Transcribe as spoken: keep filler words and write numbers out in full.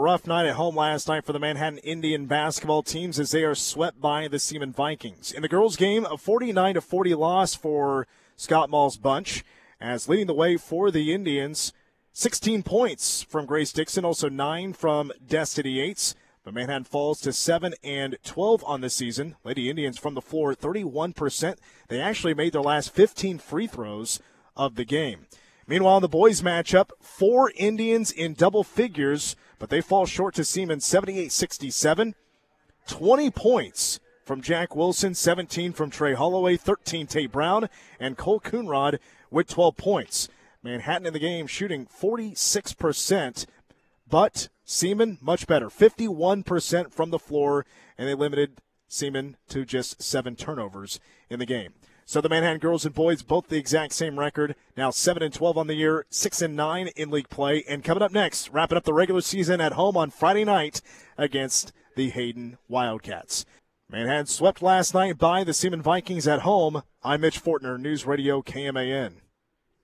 rough night at home last night for the Manhattan Indian basketball teams as they are swept by the Seaman Vikings. In the girls' game, a forty-nine to forty loss for Scott Mall's bunch, as leading the way for the Indians, sixteen points from Grace Dixon, also nine from Destiny Yates. But Manhattan falls to seven and twelve on the season. Lady Indians from the floor, thirty-one percent. They actually made their last fifteen free throws of the game. Meanwhile, in the boys' matchup, four Indians in double figures, but they fall short to Seaman seventy-eight sixty-seven. twenty points from Jack Wilson, seventeen from Trey Holloway, thirteen Tate Brown, and Cole Coonrod with twelve points. Manhattan in the game shooting forty-six percent, but Seaman much better, fifty-one percent from the floor, and they limited Seaman to just seven turnovers in the game. So the Manhattan girls and boys, both the exact same record, now seven and twelve on the year, six and nine in league play. And coming up next, wrapping up the regular season at home on Friday night against the Hayden Wildcats. Manhattan swept last night by the Seaman Vikings at home. I'm Mitch Fortner, News Radio K M A N.